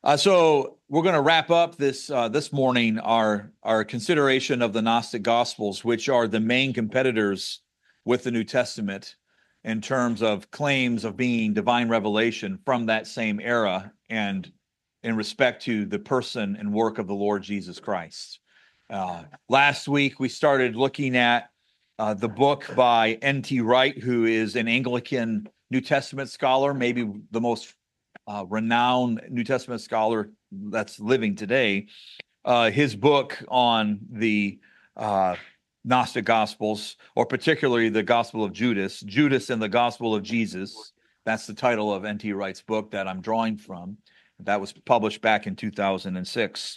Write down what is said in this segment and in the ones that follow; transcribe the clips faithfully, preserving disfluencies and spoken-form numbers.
Uh, so we're going to wrap up this uh, this morning our our consideration of the Gnostic Gospels, which are the main competitors with the New Testament in terms of claims of being divine revelation from that same era and in respect to the person and work of the Lord Jesus Christ. Uh, last week we started looking at uh, the book by N T Wright, who is an Anglican New Testament scholar, maybe the most Uh, renowned New Testament scholar that's living today. Uh, his book on the uh, Gnostic Gospels, or particularly the Gospel of Judas, Judas and the Gospel of Jesus. That's the title of N T Wright's book that I'm drawing from. That was published back in two thousand six.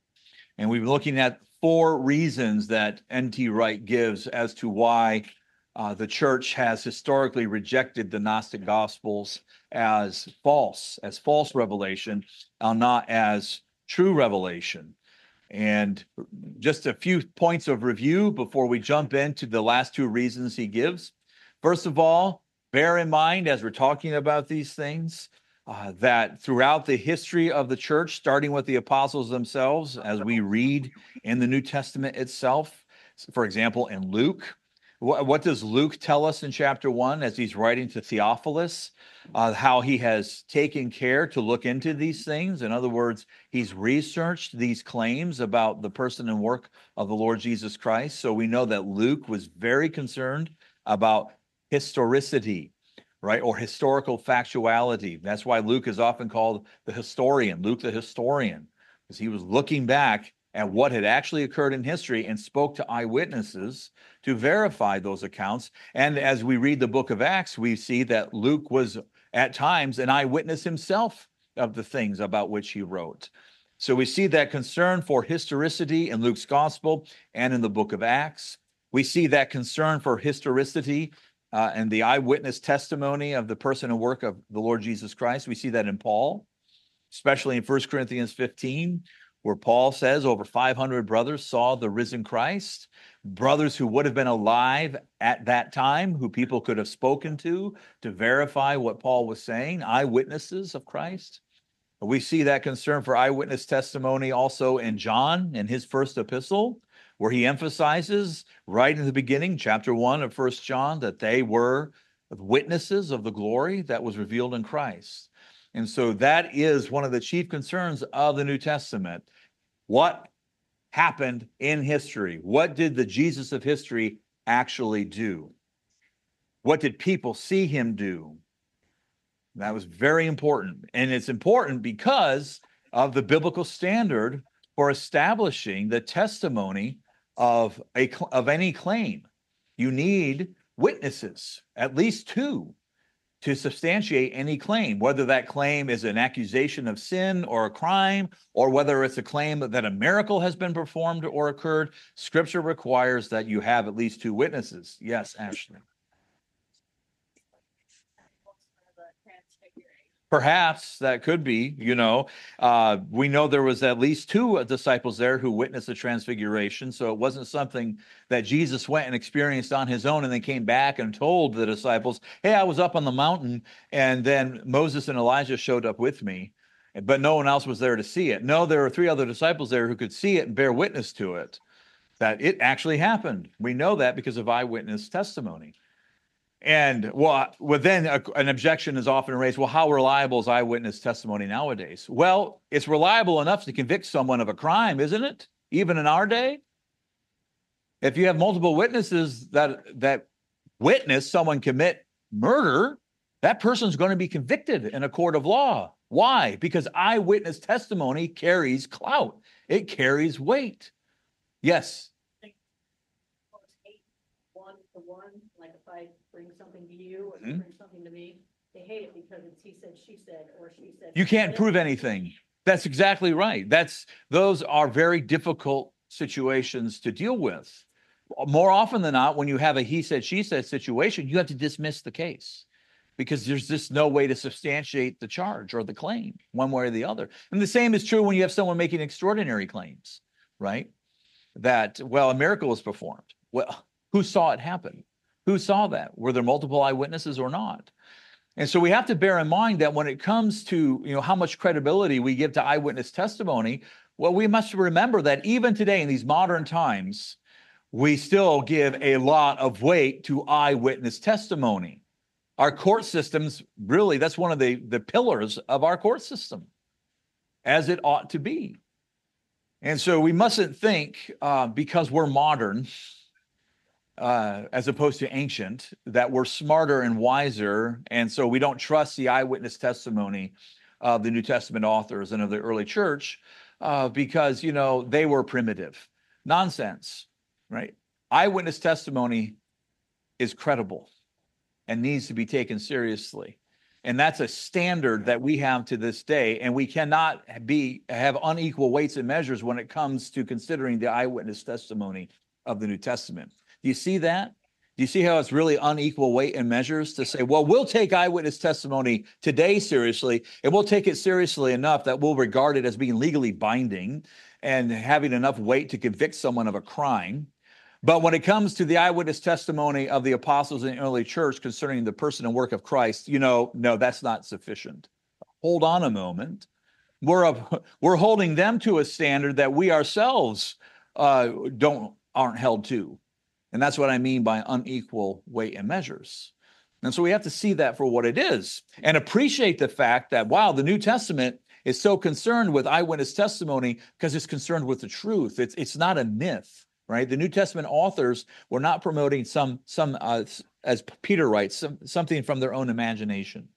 And we've been looking at four reasons that N T Wright gives as to why uh, the church has historically rejected the Gnostic Gospels as false, as false revelation, uh, not as true revelation. And just a few points of review before we jump into the last two reasons he gives. First of all, bear in mind as we're talking about these things, uh, that throughout the history of the church, starting with the apostles themselves, as we read in the New Testament itself, for example, in Luke, what, what does Luke tell us in chapter one as he's writing to Theophilus? Uh, how he has taken care to look into these things. In other words, he's researched these claims about the person and work of the Lord Jesus Christ. So we know that Luke was very concerned about historicity, right? Or historical factuality. That's why Luke is often called the historian, Luke the historian, because he was looking back at what had actually occurred in history and spoke to eyewitnesses to verify those accounts. And as we read the book of Acts, we see that Luke was at times an eyewitness himself of the things about which he wrote. So we see that concern for historicity in Luke's gospel and in the book of Acts. We see that concern for historicity uh, and the eyewitness testimony of the person and work of the Lord Jesus Christ. We see that in Paul, especially in First Corinthians fifteen, where Paul says over five hundred brothers saw the risen Christ, brothers who would have been alive at that time, who people could have spoken to to verify what Paul was saying, eyewitnesses of Christ. We see that concern for eyewitness testimony also in John, in his first epistle, where he emphasizes right in the beginning, chapter one of First John, that they were witnesses of the glory that was revealed in Christ. And so that is one of the chief concerns of the New Testament. What happened in history? What did the Jesus of history actually do? What did people see him do? That was very important. And it's important because of the biblical standard for establishing the testimony of, a, of any claim. You need witnesses, at least two, to substantiate any claim, whether that claim is an accusation of sin or a crime, or whether it's a claim that a miracle has been performed or occurred. Scripture requires that you have at least two witnesses. Yes, Ashley. Perhaps that could be, you know, uh, we know there was at least two disciples there who witnessed the transfiguration. So it wasn't something that Jesus went and experienced on his own and then came back and told the disciples, hey, I was up on the mountain and then Moses and Elijah showed up with me, but no one else was there to see it. No, there were three other disciples there who could see it and bear witness to it, that it actually happened. We know that because of eyewitness testimony. And well, well then a, an objection is often raised, well, how reliable is eyewitness testimony nowadays? Well, it's reliable enough to convict someone of a crime, isn't it? Even in our day? If you have multiple witnesses that that witness someone commit murder, that person's going to be convicted in a court of law. Why? Because eyewitness testimony carries clout. It carries weight. Yes? One to one, like if I bring something to you or you mm-hmm. bring something to me, they hate it because it's he said, she said, or she said. You can't prove anything. That's exactly right. That's those are very difficult situations to deal with. More often than not, when you have a he said, she said situation, you have to dismiss the case because there's just no way to substantiate the charge or the claim one way or the other. And the same is true when you have someone making extraordinary claims, right? That, well, a miracle was performed. Well, who saw it happen? Who saw that? Were there multiple eyewitnesses or not? And so we have to bear in mind that when it comes to, you know, how much credibility we give to eyewitness testimony, well, we must remember that even today in these modern times, we still give a lot of weight to eyewitness testimony. Our court systems, really, that's one of the, the pillars of our court system, as it ought to be. And so we mustn't think uh, because we're modern, uh, as opposed to ancient, that we're smarter and wiser, and so we don't trust the eyewitness testimony of the New Testament authors and of the early church uh, because, you know, they were primitive. Nonsense, right? Eyewitness testimony is credible and needs to be taken seriously. And that's a standard that we have to this day, and we cannot be have unequal weights and measures when it comes to considering the eyewitness testimony of the New Testament. Do you see that? Do you see how it's really unequal weight and measures to say, well, we'll take eyewitness testimony today seriously, and we'll take it seriously enough that we'll regard it as being legally binding and having enough weight to convict someone of a crime. But when it comes to the eyewitness testimony of the apostles in the early church concerning the person and work of Christ, you know, no, that's not sufficient. Hold on a moment. We're a, we're holding them to a standard that we ourselves uh, don't aren't held to. And that's what I mean by unequal weight and measures. And so we have to see that for what it is and appreciate the fact that, wow, the New Testament is so concerned with eyewitness testimony because it's concerned with the truth. It's, it's not a myth, right? The New Testament authors were not promoting some, some uh, as Peter writes, some, something from their own imagination.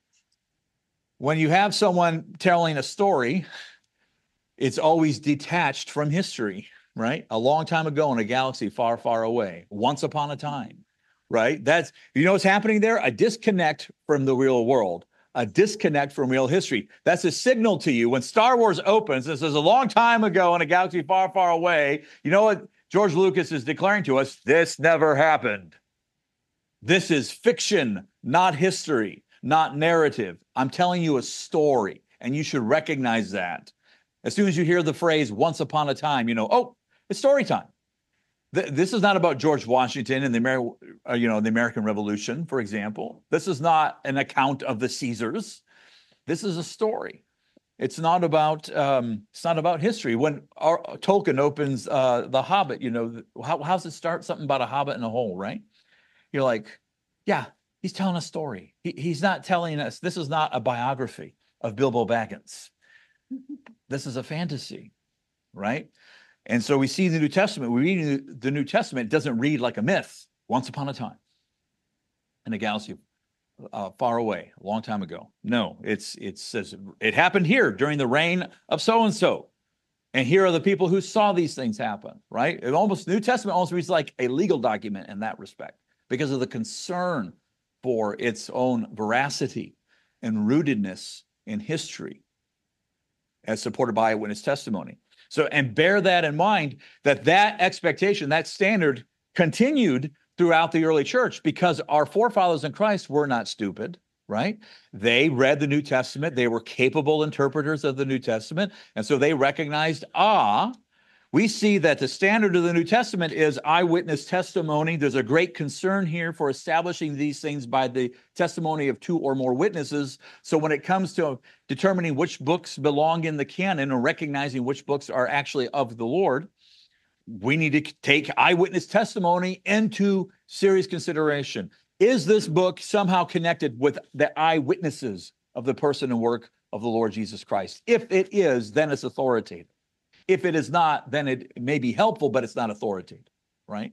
When you have someone telling a story, it's always detached from history. Right? A long time ago in a galaxy far, far away, once upon a time, right? That's, you know what's happening there? A disconnect from the real world, a disconnect from real history. That's a signal to you. When Star Wars opens, this is a long time ago in a galaxy far, far away. You know what George Lucas is declaring to us? This never happened. This is fiction, not history, not narrative. I'm telling you a story, and you should recognize that. As soon as you hear the phrase once upon a time, you know, oh, it's story time. Th- this is not about George Washington and the, Amer- uh, you know, the American Revolution, for example. This is not an account of the Caesars. This is a story. It's not about um, it's not about history. When our, Tolkien opens uh, The Hobbit, you know, how how's it start? Something about a hobbit in a hole, right? You're like, yeah, he's telling a story. He, he's not telling us. This is not a biography of Bilbo Baggins. This is a fantasy, right? And so we see the New Testament, we read the New Testament, it doesn't read like a myth, once upon a time, in a galaxy uh, far away, a long time ago. No, it's it says it happened here during the reign of so-and-so. And here are the people who saw these things happen, right? It almost, New Testament almost reads like a legal document in that respect because of the concern for its own veracity and rootedness in history as supported by eyewitness testimony. So, and bear that in mind, that that expectation, that standard continued throughout the early church because our forefathers in Christ were not stupid, right? They read the New Testament. They were capable interpreters of the New Testament. And so they recognized, ah, we see that the standard of the New Testament is eyewitness testimony. There's a great concern here for establishing these things by the testimony of two or more witnesses. So when it comes to determining which books belong in the canon and recognizing which books are actually of the Lord, we need to take eyewitness testimony into serious consideration. Is this book somehow connected with the eyewitnesses of the person and work of the Lord Jesus Christ? If it is, then it's authoritative. If it is not, then it may be helpful, but it's not authoritative, right?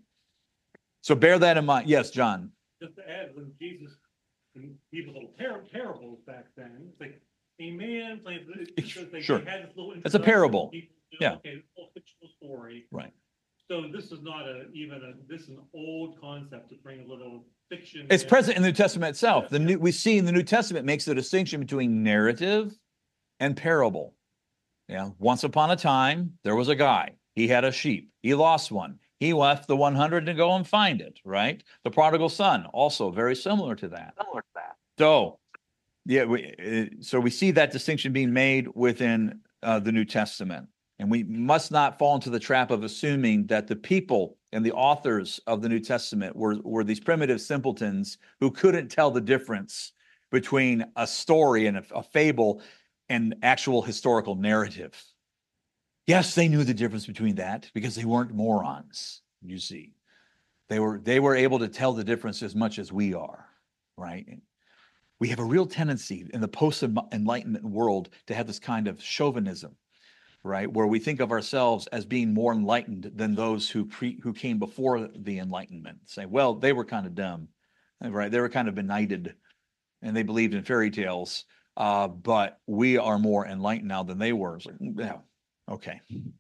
So bear that in mind. Yes, John. Just to add, when Jesus, when people little par- parables back then, it's like a man plays. Like sure. Had this little it's a parable. People, you yeah. know, okay, it's a fictional story. Right. So this is not a even a this is an old concept to bring a little fiction. It's in. present in the New Testament itself. The new we see in the New Testament makes the distinction between narrative and parable. Yeah. Once upon a time, there was a guy. He had a sheep. He lost one. He left the one hundred to go and find it, right? The prodigal son, also very similar to that. Similar to that. So, yeah, we, so we see that distinction being made within uh, the New Testament. And we must not fall into the trap of assuming that the people and the authors of the New Testament were, were these primitive simpletons who couldn't tell the difference between a story and a, a fable and actual historical narrative. Yes, they knew the difference between that because they weren't morons, you see. They were, they were able to tell the difference as much as we are, right? We have a real tendency in the post-Enlightenment world to have this kind of chauvinism, right? Where we think of ourselves as being more enlightened than those who pre, who came before the Enlightenment. Say, well, they were kind of dumb, right? They were kind of benighted and they believed in fairy tales, uh, but we are more enlightened now than they were. It's like, yeah, okay.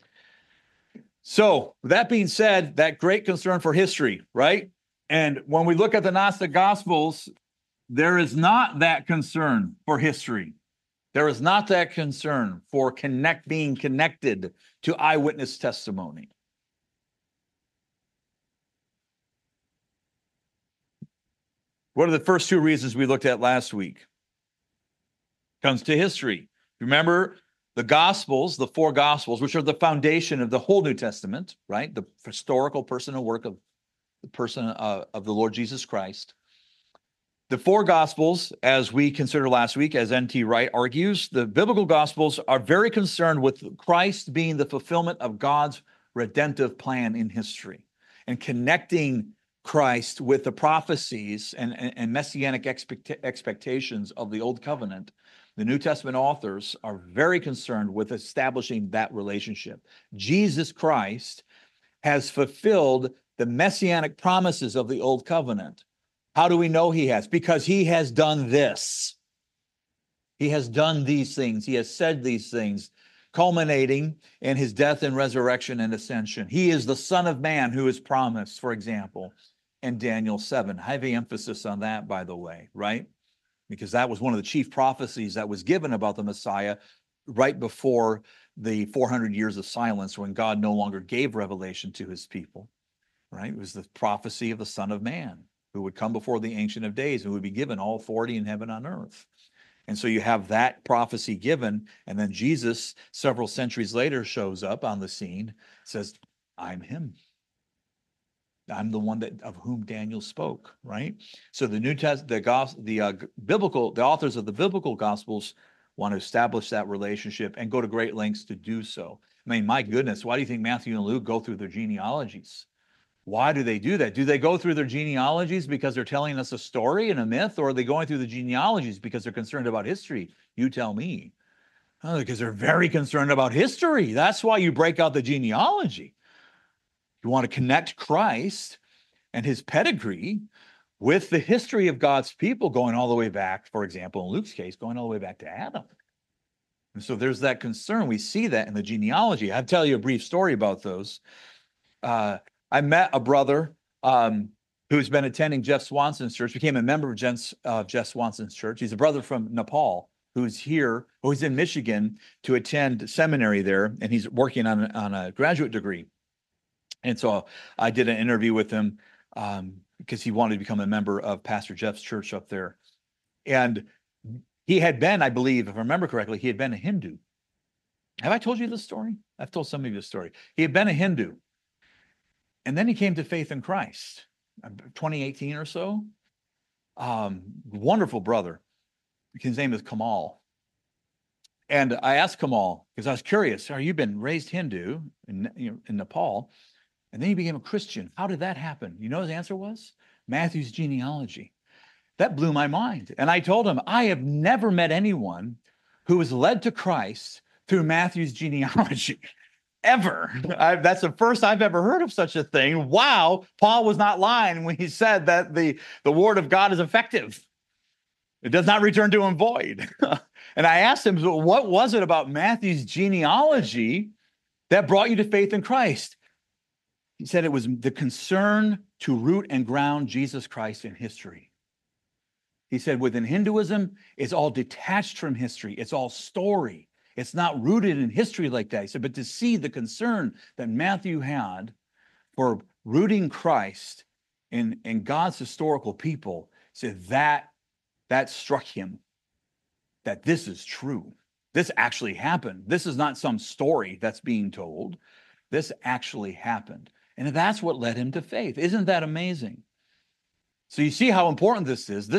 So with that being said, that great concern for history, right? And when we look at the Gnostic Gospels, there is not that concern for history. There is not that concern for connect being connected to eyewitness testimony. What are the first two reasons we looked at last week? Comes to history. Remember the Gospels, the four Gospels, which are the foundation of the whole New Testament, right? The historical personal work of the person uh, of the Lord Jesus Christ. The four Gospels, as we considered last week, as N T Wright argues, the biblical Gospels are very concerned with Christ being the fulfillment of God's redemptive plan in history and connecting Christ with the prophecies and, and, and messianic expect, expectations of the Old Covenant. The New Testament authors are very concerned with establishing that relationship. Jesus Christ has fulfilled the messianic promises of the Old Covenant. How do we know he has? Because he has done this. He has done these things. He has said these things, culminating in his death and resurrection and ascension. He is the Son of Man who is promised, for example, in Daniel seven. Heavy emphasis on that, by the way, right? Because that was one of the chief prophecies that was given about the Messiah right before the four hundred years of silence when God no longer gave revelation to his people, right? It was the prophecy of the Son of Man who would come before the Ancient of Days and would be given all authority in heaven and on earth. And so you have that prophecy given, and then Jesus, several centuries later, shows up on the scene, says, I'm him. I'm the one that of whom Daniel spoke, right? So the New Test, the gospel, the uh, biblical, the authors of the biblical Gospels want to establish that relationship and go to great lengths to do so. I mean, my goodness, why do you think Matthew and Luke go through their genealogies? Why do they do that? Do they go through their genealogies because they're telling us a story and a myth, or are they going through the genealogies because they're concerned about history? You tell me. Oh, because they're very concerned about history. That's why you break out the genealogy. You want to connect Christ and his pedigree with the history of God's people going all the way back, for example, in Luke's case, going all the way back to Adam. And so there's that concern. We see that in the genealogy. I'll tell you a brief story about those. Uh, I met a brother um, who's been attending Jeff Swanson's church, became a member of Jen's, uh, Jeff Swanson's church. He's a brother from Nepal who's here, who's in Michigan to attend seminary there, and he's working on, on a graduate degree. And so I did an interview with him um, because he wanted to become a member of Pastor Jeff's church up there. And he had been, I believe, if I remember correctly, he had been a Hindu. Have I told you this story? I've told some of you this story. He had been a Hindu. And then he came to faith in Christ, twenty eighteen or so. Um, wonderful brother. His name is Kamal. And I asked Kamal, because I was curious, are you been raised Hindu in, you know, in Nepal? And then he became a Christian. How did that happen? You know his answer was? Matthew's genealogy. That blew my mind. And I told him, I have never met anyone who was led to Christ through Matthew's genealogy. Ever. I, that's the first I've ever heard of such a thing. Wow, Paul was not lying when he said that the, the word of God is effective. It does not return to him void. And I asked him, so what was it about Matthew's genealogy that brought you to faith in Christ? He said it was the concern to root and ground Jesus Christ in history. He said within Hinduism, it's all detached from history. It's all story. It's not rooted in history like that. He said, but to see the concern that Matthew had for rooting Christ in, in God's historical people, he said that, that struck him, that this is true. This actually happened. This is not some story that's being told. This actually happened. And that's what led him to faith. Isn't that amazing? So you see how important this is. This,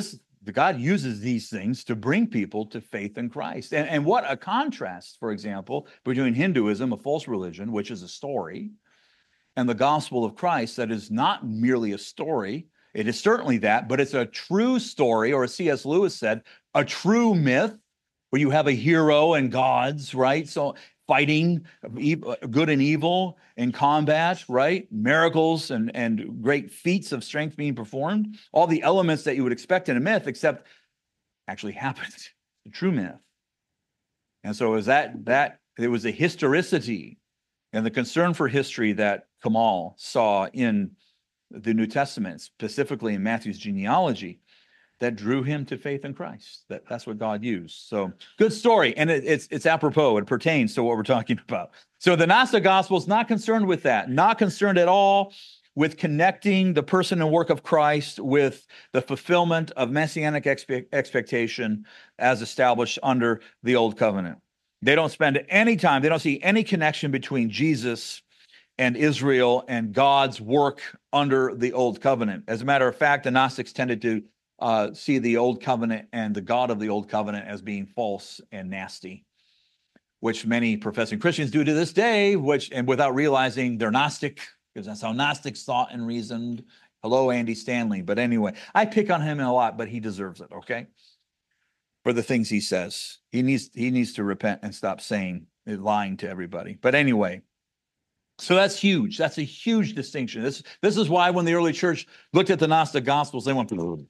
the God uses these things to bring people to faith in Christ. And, and what a contrast, for example, between Hinduism, a false religion, which is a story, and the gospel of Christ that is not merely a story. It is certainly that, but it's a true story, or as C S Lewis said, a true myth where you have a hero and gods, right? So fighting good and evil in combat, right? Miracles and, and great feats of strength being performed. All the elements that you would expect in a myth, except actually happened. The true myth. And so is that, that it was a historicity and the concern for history that Kamal saw in the New Testament, specifically in Matthew's genealogy, that drew him to faith in Christ. That, that's what God used. So good story. And it, it's, it's apropos. It pertains to what we're talking about. So the Gnostic gospel is not concerned with that, not concerned at all with connecting the person and work of Christ with the fulfillment of messianic expe- expectation as established under the Old Covenant. They don't spend any time, they don't see any connection between Jesus and Israel and God's work under the Old Covenant. As a matter of fact, the Gnostics tended to uh, see the Old Covenant and the God of the Old Covenant as being false and nasty, which many professing Christians do to this day, which and without realizing they're Gnostic, because that's how Gnostics thought and reasoned. Hello, Andy Stanley. But anyway, I pick on him a lot, but he deserves it, okay? For the things he says. He needs, he needs to repent and stop saying, lying to everybody. But anyway, so that's huge. That's a huge distinction. This, this is why when the early church looked at the Gnostic Gospels, they went,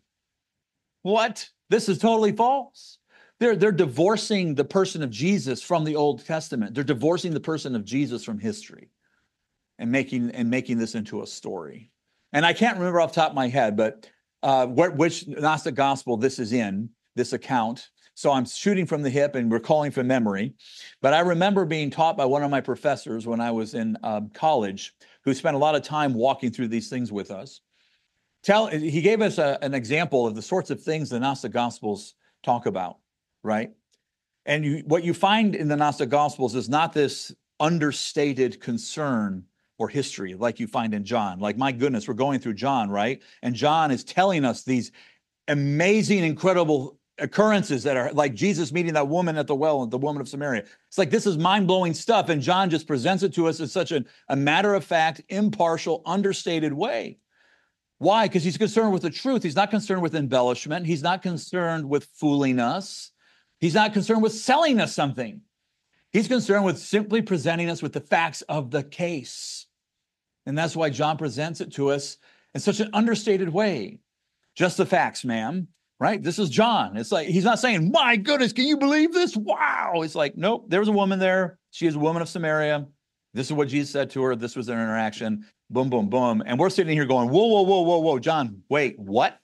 what? This is totally false. They're, they're divorcing the person of Jesus from the Old Testament. They're divorcing the person of Jesus from history and making, and making this into a story. And I can't remember off the top of my head, but uh, what, which Gnostic Gospel this is in, this account. So I'm shooting from the hip and recalling from memory. But I remember being taught by one of my professors when I was in uh, college, who spent a lot of time walking through these things with us. Tell, he gave us a, an example of the sorts of things the Gnostic Gospels talk about, right? And you, what you find in the Gnostic Gospels is not this understated concern for history like you find in John. Like, my goodness, we're going through John, right? And John is telling us these amazing, incredible occurrences that are like Jesus meeting that woman at the well, the woman of Samaria. It's like, this is mind-blowing stuff, and John just presents it to us in such a, a matter-of-fact, impartial, understated way. Why? Because he's concerned with the truth. He's not concerned with embellishment. He's not concerned with fooling us. He's not concerned with selling us something. He's concerned with simply presenting us with the facts of the case. And that's why John presents it to us in such an understated way. Just the facts, ma'am. Right? This is John. It's like, he's not saying, my goodness, can you believe this? Wow. It's like, nope, there was a woman there. She is a woman of Samaria. This is what Jesus said to her. This was their interaction. Boom, boom, boom. And we're sitting here going, whoa, whoa, whoa, whoa, whoa, John, wait, what?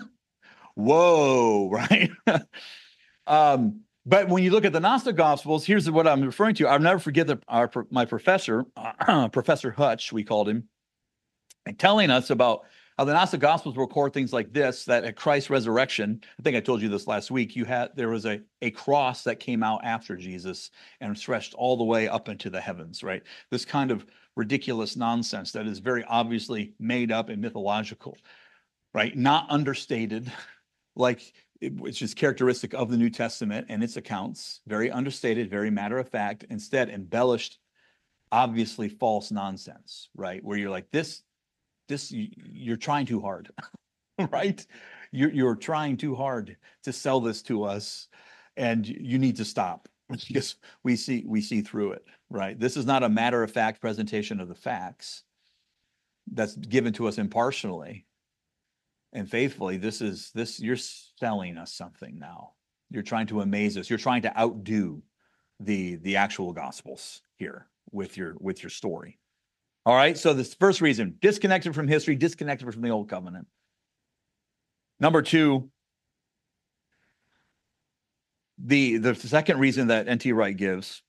Whoa, right? um, but when you look at the Gnostic Gospels, here's what I'm referring to. I'll never forget that our, my professor, uh, Professor Hutch, we called him, and telling us about how the Gnostic Gospels record things like this, that at Christ's resurrection, I think I told you this last week, you had there was a, a cross that came out after Jesus and stretched all the way up into the heavens, right? This kind of ridiculous nonsense that is very obviously made up and mythological, right? Not understated, like, which is characteristic of the New Testament and its accounts. Very understated, very matter of fact, instead embellished, obviously false nonsense, right? Where you're like, this, this, you're trying too hard, right? You're, you're trying too hard to sell this to us, and you need to stop, because we see, we see through it, right? This is not a matter of fact presentation of the facts that's given to us impartially and faithfully. This is, this, you're selling us something now. You're trying to amaze us. You're trying to outdo the, the actual Gospels here with your, with your story. All right, so this first reason, disconnected from history, disconnected from the Old Covenant. Number two, the, the second reason that N T Wright gives,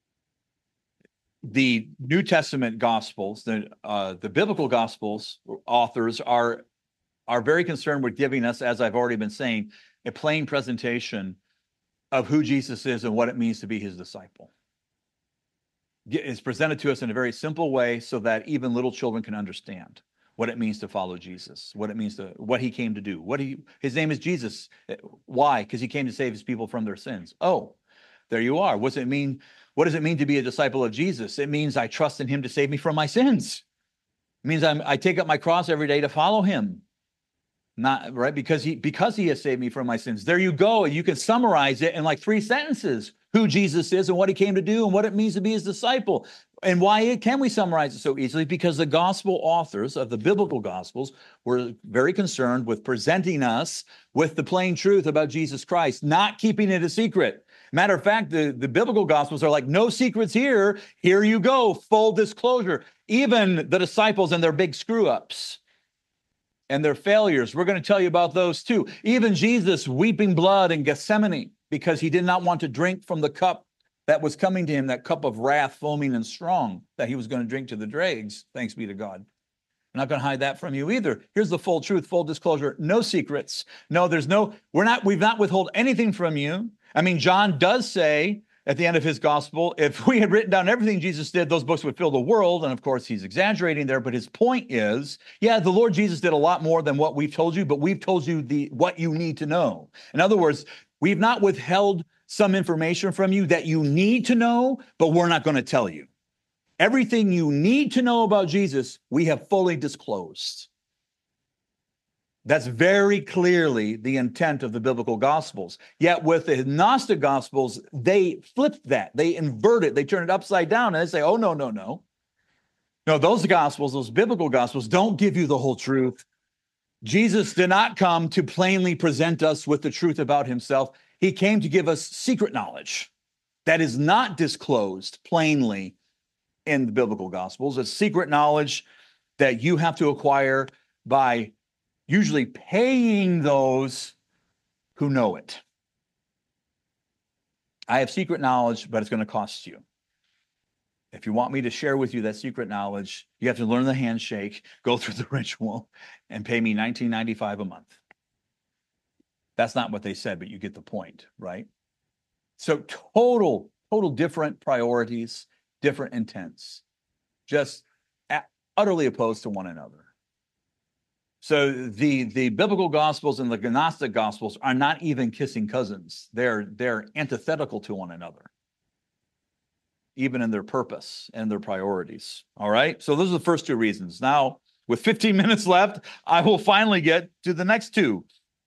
the New Testament Gospels, the, uh, the biblical Gospels authors are, are very concerned with giving us, as I've already been saying, a plain presentation of who Jesus is and what it means to be his disciple. It's presented to us in a very simple way so that even little children can understand what it means to follow Jesus, what it means to, what he came to do. What he, his name is Jesus. Why? Because he came to save his people from their sins. Oh, there you are. What does it mean? What does it mean to be a disciple of Jesus? It means I trust in him to save me from my sins. It means I'm, I take up my cross every day to follow him. Not right because he because he has saved me from my sins. There you go. You can summarize it in like three sentences: who Jesus is and what he came to do and what it means to be his disciple. And why can we summarize it so easily? Because the gospel authors of the biblical gospels were very concerned with presenting us with the plain truth about Jesus Christ, not keeping it a secret. Matter of fact, the, the biblical gospels are like, no secrets here. Here you go. Full disclosure. Even the disciples and their big screw-ups and their failures, we're going to tell you about those too. Even Jesus weeping blood in Gethsemane because he did not want to drink from the cup that was coming to him, that cup of wrath, foaming and strong, that he was going to drink to the dregs. Thanks be to God. I'm not going to hide that from you either. Here's the full truth, full disclosure, no secrets. No, there's no, we're not, we've not withheld anything from you. I mean, John does say at the end of his gospel, if we had written down everything Jesus did, those books would fill the world. And of course, he's exaggerating there, but his point is, yeah, the Lord Jesus did a lot more than what we've told you, but we've told you the what you need to know. In other words, we've not withheld some information from you that you need to know, but we're not going to tell you. Everything you need to know about Jesus, we have fully disclosed. That's very clearly the intent of the biblical gospels. Yet with the Gnostic gospels, they flipped that. They invert it. They turn it upside down and they say, oh, no, no, no. No, those gospels, those biblical gospels don't give you the whole truth. Jesus did not come to plainly present us with the truth about himself. He came to give us secret knowledge that is not disclosed plainly in the biblical gospels. It's secret knowledge that you have to acquire by usually paying those who know it. I have secret knowledge, but it's going to cost you. If you want me to share with you that secret knowledge, you have to learn the handshake, go through the ritual, and pay me nineteen ninety-five a month. That's not what they said, but you get the point, right? So total, total different priorities, different intents, just utterly opposed to one another. So the, the biblical gospels and the Gnostic gospels are not even kissing cousins. They're, they're antithetical to one another, even in their purpose and their priorities. All right? So those are the first two reasons. Now, with fifteen minutes left, I will finally get to the next two.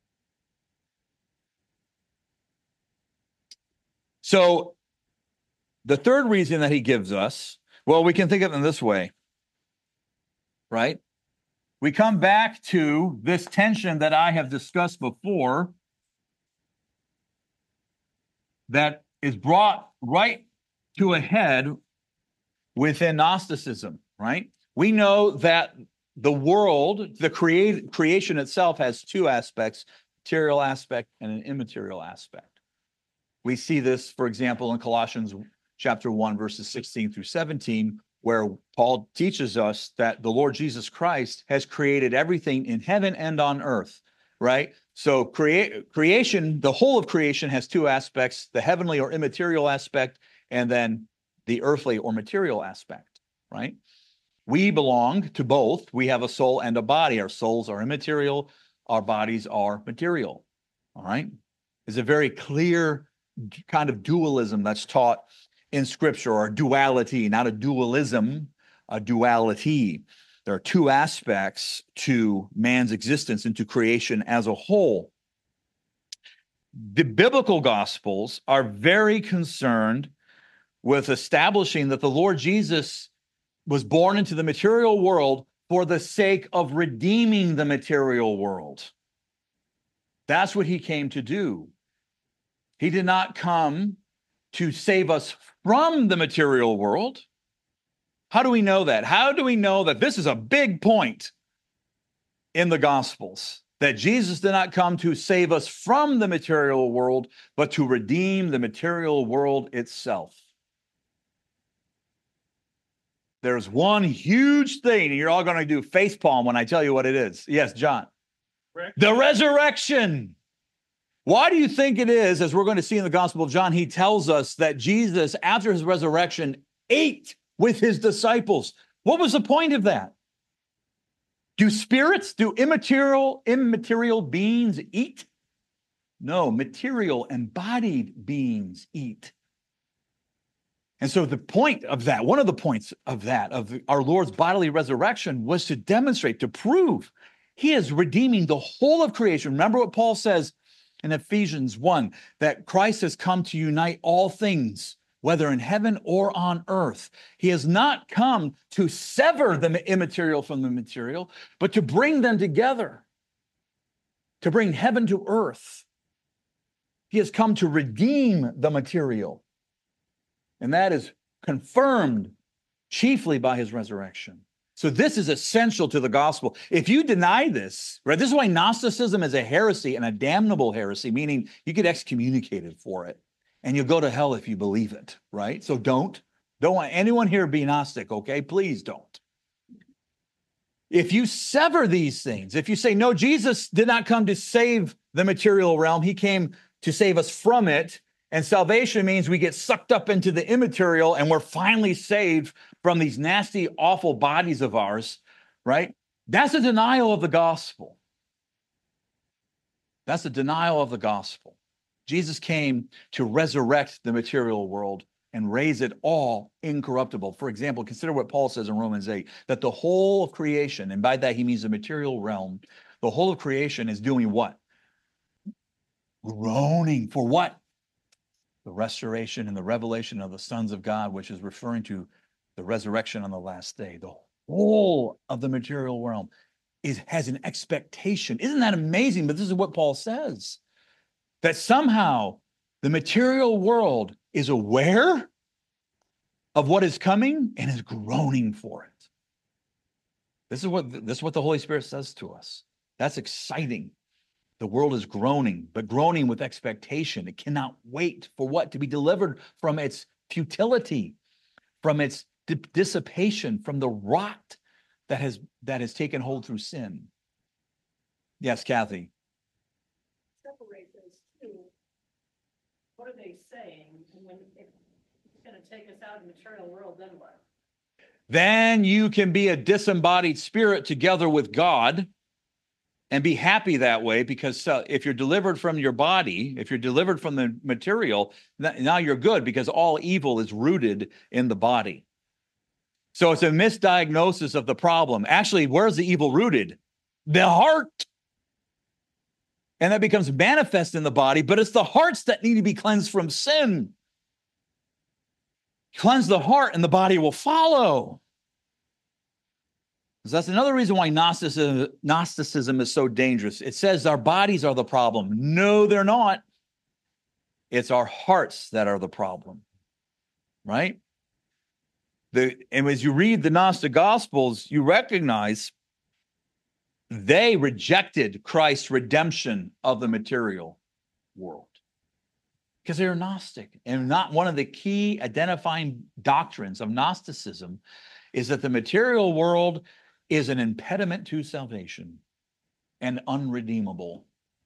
So the third reason that he gives us, well, we can think of it in this way, right? We come back to this tension that I have discussed before that is brought right to a head within Gnosticism, right? We know that the world, the create, creation itself has two aspects, material aspect and an immaterial aspect. We see this, for example, in Colossians chapter one, verses sixteen through seventeen, where Paul teaches us that the Lord Jesus Christ has created everything in heaven and on earth, right? So create, creation, the whole of creation has two aspects, the heavenly or immaterial aspect, and then the earthly or material aspect, right? We belong to both. We have a soul and a body. Our souls are immaterial. Our bodies are material, all right? There's a very clear kind of dualism that's taught in Scripture, or duality, not a dualism, a duality. There are two aspects to man's existence and to creation as a whole. The biblical gospels are very concerned with establishing that the Lord Jesus was born into the material world for the sake of redeeming the material world. That's what he came to do. He did not come to save us from the material world. How do we know that? How do we know that this is a big point in the Gospels? That Jesus did not come to save us from the material world, but to redeem the material world itself. There's one huge thing, and you're all going to do facepalm when I tell you what it is. Yes, John. Correct. The resurrection. Why do you think it is, as we're going to see in the Gospel of John, he tells us that Jesus, after his resurrection, ate with his disciples? What was the point of that? Do spirits, do immaterial, immaterial beings eat? No, material embodied beings eat. And so the point of that, one of the points of that, of our Lord's bodily resurrection, was to demonstrate, to prove he is redeeming the whole of creation. Remember what Paul says in Ephesians one, that Christ has come to unite all things, whether in heaven or on earth. He has not come to sever the immaterial from the material, but to bring them together, to bring heaven to earth. He has come to redeem the material. And that is confirmed chiefly by his resurrection. So this is essential to the gospel. If you deny this, right, this is why Gnosticism is a heresy and a damnable heresy, meaning you get excommunicated for it. And you'll go to hell if you believe it, right? So don't. Don't want anyone here to be Gnostic, okay? Please don't. If you sever these things, if you say, no, Jesus did not come to save the material realm, he came to save us from it, and salvation means we get sucked up into the immaterial and we're finally saved from these nasty, awful bodies of ours, right? That's a denial of the gospel. That's a denial of the gospel. Jesus came to resurrect the material world and raise it all incorruptible. For example, consider what Paul says in Romans eight, that the whole of creation, and by that he means the material realm, the whole of creation is doing what? Groaning for what? The restoration and the revelation of the sons of God, which is referring to the resurrection on the last day. The whole of the material realm is, has an expectation. Isn't that amazing? But this is what Paul says, that somehow the material world is aware of what is coming and is groaning for it. This is what, this is what the Holy Spirit says to us. That's exciting. The world is groaning, but groaning with expectation. It cannot wait for what? To be delivered from its futility, from its di- dissipation, from the rot that has, that has taken hold through sin. Yes, Kathy. Separate those two. What are they saying? When it's going to take us out of the material world, then what? Then you can be a disembodied spirit together with God and be happy that way, because uh, if you're delivered from your body, if you're delivered from the material, now you're good, because all evil is rooted in the body. So it's a misdiagnosis of the problem. Actually, where's the evil rooted? The heart. And that becomes manifest in the body, but it's the hearts that need to be cleansed from sin. Cleanse the heart and the body will follow. So that's another reason why Gnosticism, Gnosticism is so dangerous. It says our bodies are the problem. No, they're not. It's our hearts that are the problem, right? The, and as you read the Gnostic Gospels, you recognize they rejected Christ's redemption of the material world because they're Gnostic. And not one of the key identifying doctrines of Gnosticism is that the material world is an impediment to salvation and unredeemable.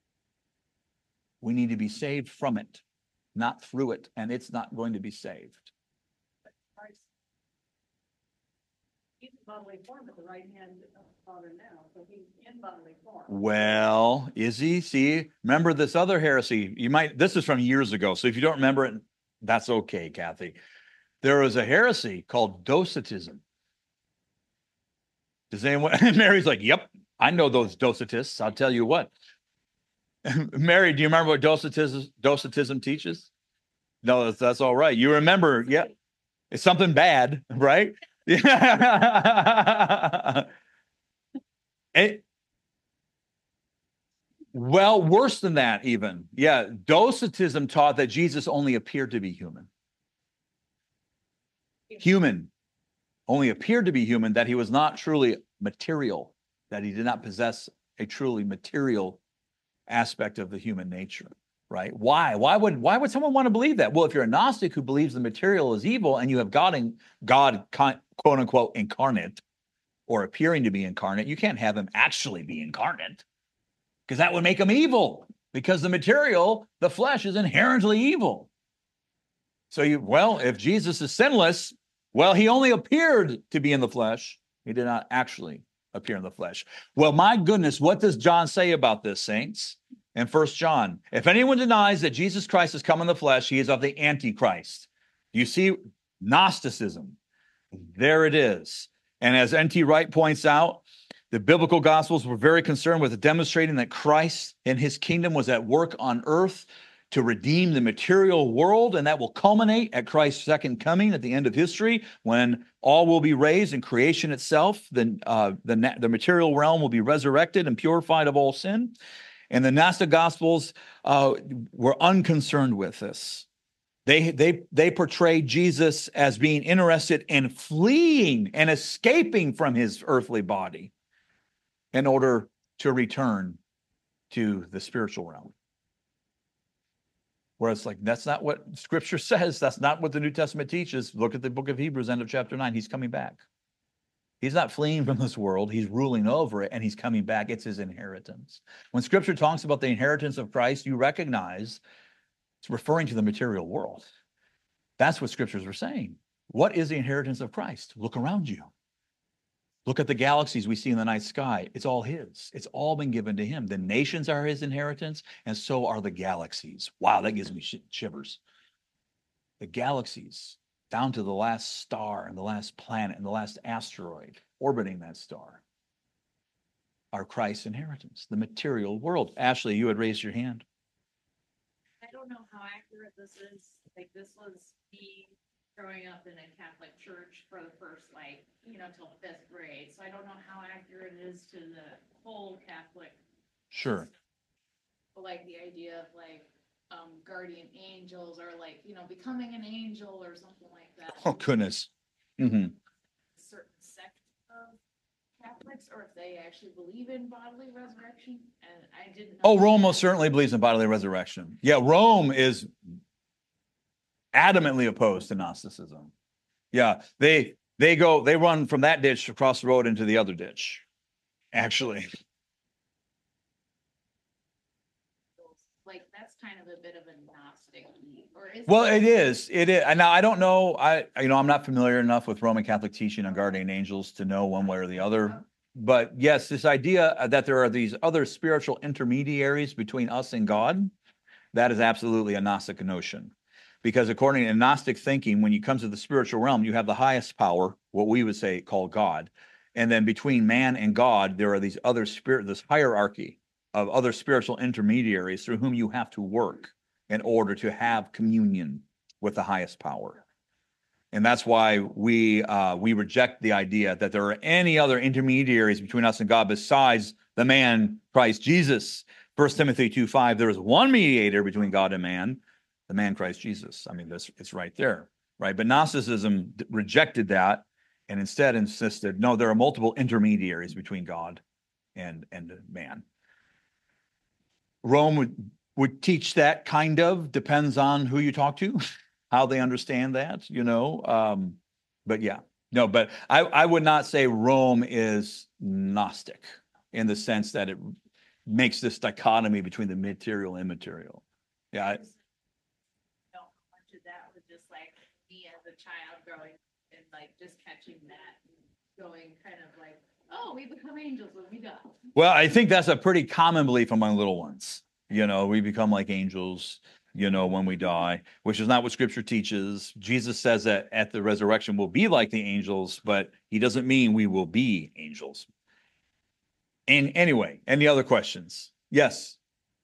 We need to be saved from it, not through it, and it's not going to be saved. Christ, he's in bodily form at the right hand of the Father now, so he's in bodily form. Well, is he? See, remember this other heresy? You might, this is from years ago, so if you don't remember it, that's okay, Kathy. There was a heresy called Docetism. Does anyone, Mary's like, yep, I know those Docetists. I'll tell you what. Mary, do you remember what Docetism, Docetism teaches? No, that's, that's all right. You remember, yeah, it's something bad, right? it, well, worse than that even. Yeah, Docetism taught that Jesus only appeared to be human. Human. Only appeared to be human, that he was not truly material, that he did not possess a truly material aspect of the human nature, right? Why? Why would why would someone want to believe that? Well, if you're a Gnostic who believes the material is evil and you have God, in, God quote unquote incarnate or appearing to be incarnate, you can't have him actually be incarnate because that would make him evil, because the material, the flesh, is inherently evil. So you, well, if Jesus is sinless, well, he only appeared to be in the flesh. He did not actually appear in the flesh. Well, my goodness, what does John say about this, saints? In First John, if anyone denies that Jesus Christ has come in the flesh, he is of the Antichrist. You see, Gnosticism. There it is. And as N T Wright points out, the biblical gospels were very concerned with demonstrating that Christ and his kingdom was at work on earth to redeem the material world, and that will culminate at Christ's second coming at the end of history, when all will be raised and creation itself, then uh, the, the material realm will be resurrected and purified of all sin. And the Gnostic Gospels uh, were unconcerned with this. They, they, they portrayed Jesus as being interested in fleeing and escaping from his earthly body in order to return to the spiritual realm. Whereas, like, that's not what Scripture says. That's not what the New Testament teaches. Look at the book of Hebrews, end of chapter nine. He's coming back. He's not fleeing from this world. He's ruling over it, and he's coming back. It's his inheritance. When Scripture talks about the inheritance of Christ, you recognize it's referring to the material world. That's what Scriptures are saying. What is the inheritance of Christ? Look around you. Look at the galaxies we see in the night sky. It's all his. It's all been given to him. The nations are his inheritance, and so are the galaxies. Wow, that gives me shivers. The galaxies, down to the last star and the last planet and the last asteroid orbiting that star, are Christ's inheritance, the material world. Ashley, you had raised your hand. I don't know how accurate this is. Like, this was me growing up in a Catholic church for the first, like, you know, till fifth grade. So I don't know how accurate it is to the whole Catholic. Sure. But like the idea of like um, guardian angels, or like, you know, becoming an angel or something like that. Oh, goodness. Mm-hmm. A certain sect of Catholics, or if they actually believe in bodily resurrection. And I didn't know. Oh, Rome most certainly believes in bodily resurrection. Yeah, Rome is adamantly opposed to Gnosticism. Yeah, they they go, they run from that ditch across the road into the other ditch, actually. Like, that's kind of a bit of a Gnostic, or is Well, it is. It is. Now, I don't know. I, you know, I'm not familiar enough with Roman Catholic teaching on guardian angels to know one way or the other. But yes, this idea that there are these other spiritual intermediaries between us and God, that is absolutely a Gnostic notion. Because according to Gnostic thinking, when you come to the spiritual realm, you have the highest power, what we would say called God. And then between man and God, there are these other spirit, this hierarchy of other spiritual intermediaries through whom you have to work in order to have communion with the highest power. And that's why we uh, we reject the idea that there are any other intermediaries between us and God besides the man Christ Jesus. First Timothy two five, there is one mediator between God and man, the man Christ Jesus. I mean, this it's right there, right? But Gnosticism rejected that and instead insisted, no, there are multiple intermediaries between God and, and man. Rome would, would teach that, kind of, depends on who you talk to, how they understand that, you know. Um, but yeah, no, but I, I would not say Rome is Gnostic in the sense that it makes this dichotomy between the material and immaterial. Yeah. I, know how much of that was just like me as a child growing and like just catching that and going kind of like, oh, we become angels when we die. Well, I think that's a pretty common belief among little ones. You know, we become like angels, you know, when we die, which is not what Scripture teaches. Jesus says that at the resurrection we'll be like the angels, but he doesn't mean we will be angels. And anyway, any other questions? Yes.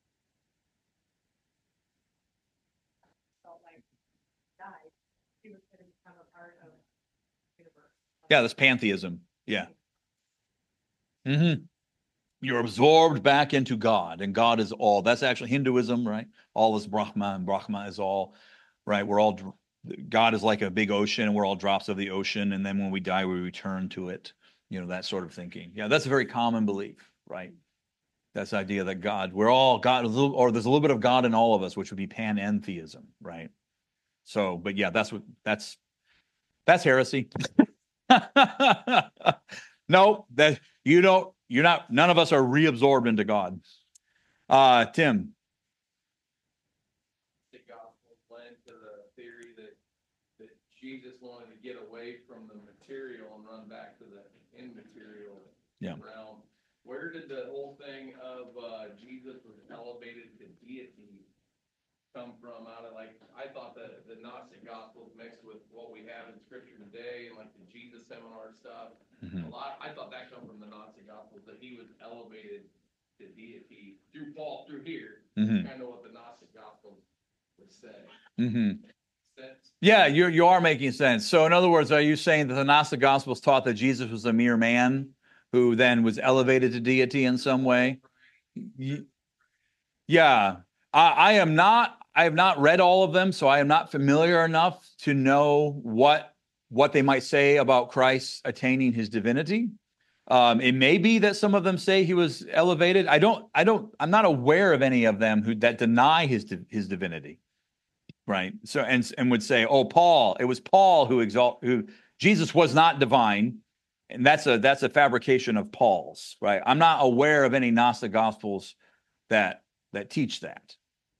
So like, died, he was gonna become a part of the universe. Yeah, that's pantheism. Yeah. Mm-hmm. You're absorbed back into God, and God is all. That's actually Hinduism, right? All is Brahma, and Brahma is all, right? We're all, God is like a big ocean, and we're all drops of the ocean, and then when we die, we return to it. You know, that sort of thinking. Yeah, that's a very common belief, right? That's the idea that God, we're all God, or there's a little bit of God in all of us, which would be panentheism, right? So, but yeah, that's what, that's, that's heresy. No, that you don't, you're not, none of us are reabsorbed into God. Uh, Tim. The gospel led to the theory that, that Jesus wanted to get away from the material and run back to the immaterial Yeah. realm. Where did the whole thing of, uh, Jesus was elevated to deity come from? Out of like, I thought that the Gnostic Gospels mixed with what we have in Scripture today, and like the Jesus seminar stuff. Mhm. A lot, I thought that come from the Gnostic Gospels, that he was elevated to deity through Paul, through here. Mhm. Kind of what the Gnostic Gospels would say. Mhm. Sense? Yeah, you you are making sense. So, in other words, are you saying that the Gnostic Gospels taught that Jesus was a mere man who then was elevated to deity in some way? Y- Yeah, I, I am not. I have not read all of them, so I am not familiar enough to know what what they might say about Christ attaining his divinity. Um, it may be that some of them say he was elevated. I don't. I don't. I'm not aware of any of them who that deny his di- his divinity. Right. So and and would say, oh, Paul, it was Paul who exalt who Jesus was not divine. And that's a that's a fabrication of Paul's, right? I'm not aware of any Gnostic gospels that that teach that,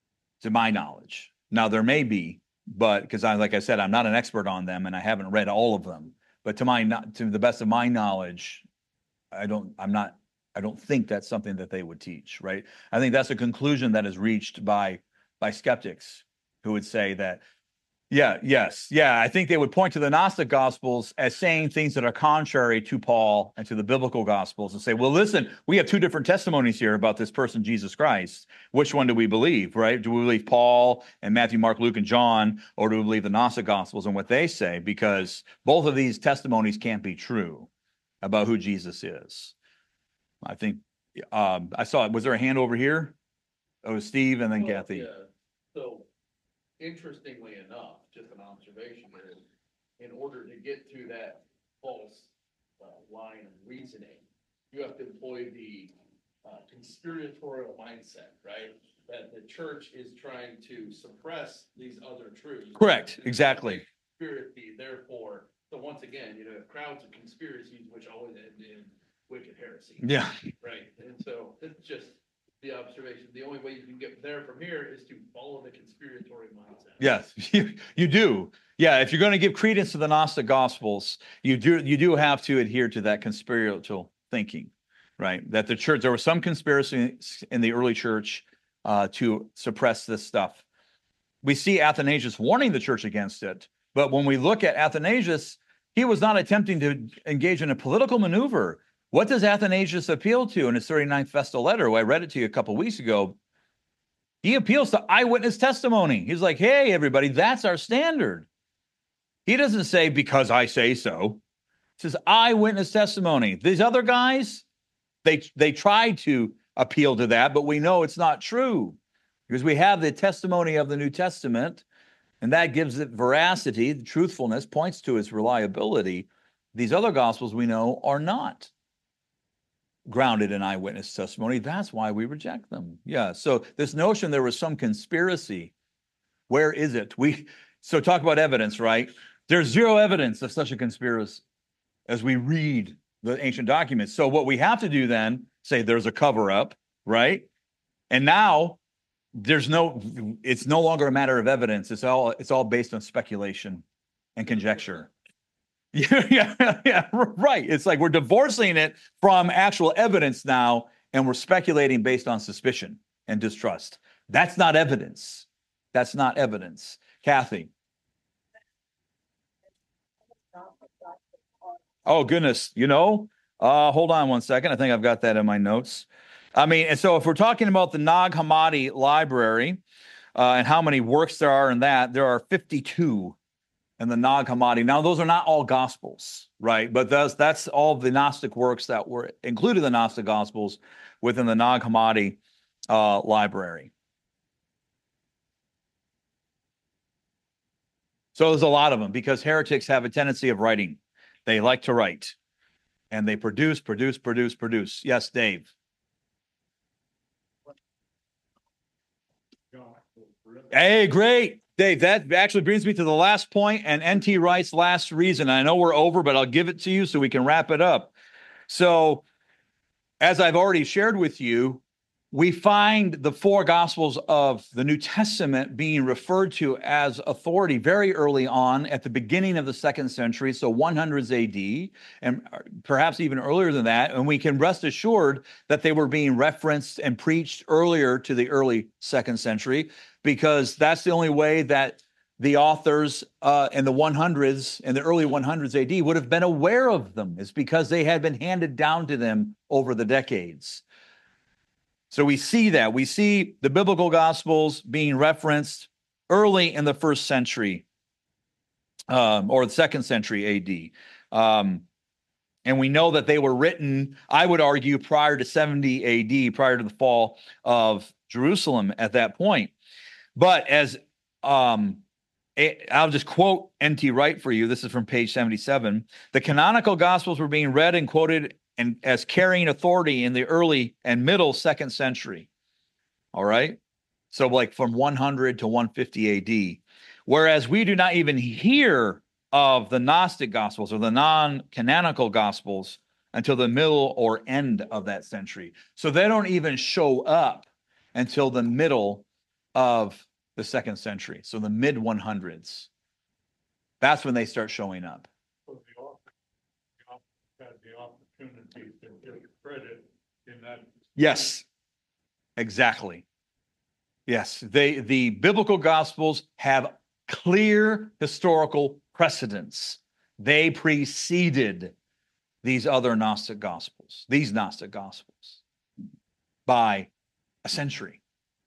to my knowledge. Now there may be, but because I like I said, I'm not an expert on them and I haven't read all of them. But to my not to the best of my knowledge, I don't I'm not I don't think that's something that they would teach, right? I think that's a conclusion that is reached by by skeptics who would say that, yeah, yes, yeah, I think they would point to the Gnostic Gospels as saying things that are contrary to Paul and to the biblical Gospels and say, well, listen, we have two different testimonies here about this person, Jesus Christ. Which one do we believe, right? Do we believe Paul and Matthew, Mark, Luke, and John, or do we believe the Gnostic Gospels and what they say? Because both of these testimonies can't be true about who Jesus is. I think, um, I saw, was there a hand over here? Oh, Steve and then Well, Kathy. yeah. So interestingly enough, just an observation is, in order to get to that false uh, line of reasoning, you have to employ the uh, conspiratorial mindset, right? That the church is trying to suppress these other truths. Correct, exactly. Conspiracy, therefore, so once again, you know, crowds of conspiracies which always end in wicked heresy. Yeah. Right, and so it's just the observation. The only way you can get there from here is to follow the conspiratory mindset. Yes, you, you do. Yeah, if you're going to give credence to the Gnostic Gospels, you do you do have to adhere to that conspiratorial thinking, right? That the church, there was some conspiracy in the early church uh, to suppress this stuff. We see Athanasius warning the church against it, but when we look at Athanasius, he was not attempting to engage in a political maneuver. What does Athanasius appeal to in his thirty-ninth Festal letter? Well, I read it to you a couple of weeks ago. He appeals to eyewitness testimony. He's like, hey, everybody, that's our standard. He doesn't say, because I say so. He says, eyewitness testimony. These other guys, they, they try to appeal to that, but we know it's not true because we have the testimony of the New Testament, and that gives it veracity. The truthfulness points to its reliability. These other gospels we know are not grounded in eyewitness testimony. That's why we reject them. Yeah. So this notion there was some conspiracy, where is it? We so talk about evidence, right? There's zero evidence of such a conspiracy as we read the ancient documents. So what we have to do then, say there's a cover-up, right? And now there's no, it's no longer a matter of evidence. It's all it's all based on speculation and conjecture. Yeah, yeah, yeah, right. It's like we're divorcing it from actual evidence now, and we're speculating based on suspicion and distrust. That's not evidence. That's not evidence. Kathy. Oh, goodness. You know, uh, hold on one second. I think I've got that in my notes. I mean, and so if we're talking about the Nag Hammadi library uh, and how many works there are in that, there are fifty-two. And the Nag Hammadi. Now, those are not all Gospels, right? But that's, that's all the Gnostic works that were included in the Gnostic Gospels within the Nag Hammadi uh, library. So there's a lot of them because heretics have a tendency of writing. They like to write. And they produce, produce, produce, produce. Yes, Dave. Hey, great. Dave, that actually brings me to the last point and N T Wright's last reason. I know we're over, but I'll give it to you so we can wrap it up. So, as I've already shared with you, we find the four gospels of the New Testament being referred to as authority very early on at the beginning of the second century, so one hundreds A D, and perhaps even earlier than that. And we can rest assured that they were being referenced and preached earlier to the early second century, because that's the only way that the authors uh, in the one hundreds, in the early one hundreds A D, would have been aware of them. It's because they had been handed down to them over the decades. So we see that. We see the biblical gospels being referenced early in the first century um, or the second century A D. Um, and we know that they were written, I would argue, prior to seventy A D, prior to the fall of Jerusalem at that point. But as um, I'll just quote N T Wright for you. This is from page seventy-seven. The canonical gospels were being read and quoted and as carrying authority in the early and middle second century. All right. So like from one hundred to one fifty A D. Whereas we do not even hear of the Gnostic gospels or the non-canonical gospels until the middle or end of that century. So they don't even show up until the middle of the second century. So the mid one hundreds. That's when they start showing up. So the author, the author had the opportunity to give credit in that. Yes, exactly. Yes, they the biblical gospels have clear historical precedents. They preceded these other Gnostic gospels, these Gnostic gospels, by a century.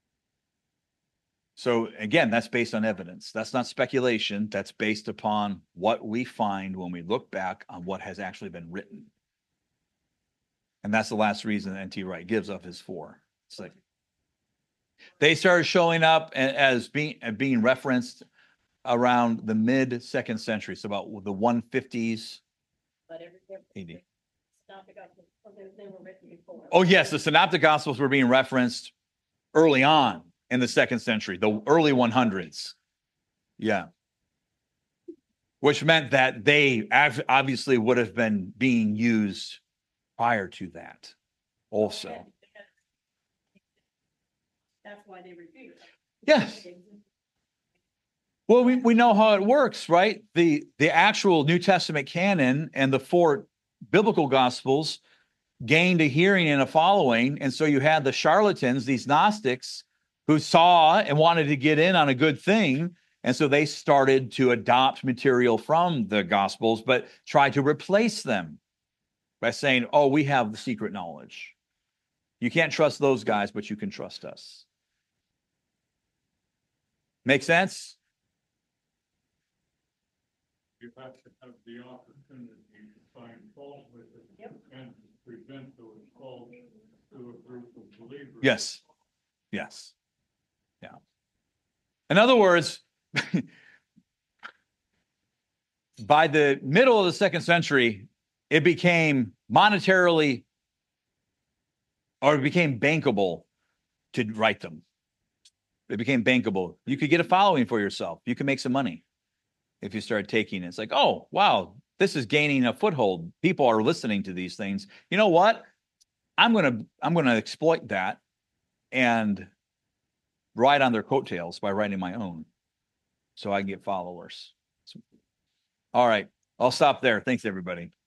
So again, that's based on evidence. That's not speculation. That's based upon what we find when we look back on what has actually been written. And that's the last reason N T Wright gives of his four. It's like they started showing up as being being referenced around the mid second century, so about the one fifties. But every, A D. Synoptic Gospels, oh, they, they were written before. Oh yes, the Synoptic Gospels were being referenced early on in the second century, the early one hundreds. Yeah. Which meant that they obviously would have been being used prior to that also. That's why they repeat. Yes. Well, we, we know how it works, right? The the actual New Testament canon and the four biblical gospels gained a hearing and a following. And so you had the charlatans, these Gnostics, who saw and wanted to get in on a good thing. And so they started to adopt material from the gospels, but try to replace them by saying, oh, we have the secret knowledge. You can't trust those guys, but you can trust us. Make sense? You have to have the opportunity to find fault with it. Yep. And present those faults to a group of believers. Yes. Yes. Yeah. In other words, by the middle of the second century, it became monetarily, or it became bankable to write them. It became bankable. You could get a following for yourself. You can make some money if you start taking it. It's like, oh, wow, this is gaining a foothold. People are listening to these things. You know what? I'm gonna I'm gonna exploit that and ride on their coattails by writing my own, so I can get followers. All right, I'll stop there. Thanks, everybody.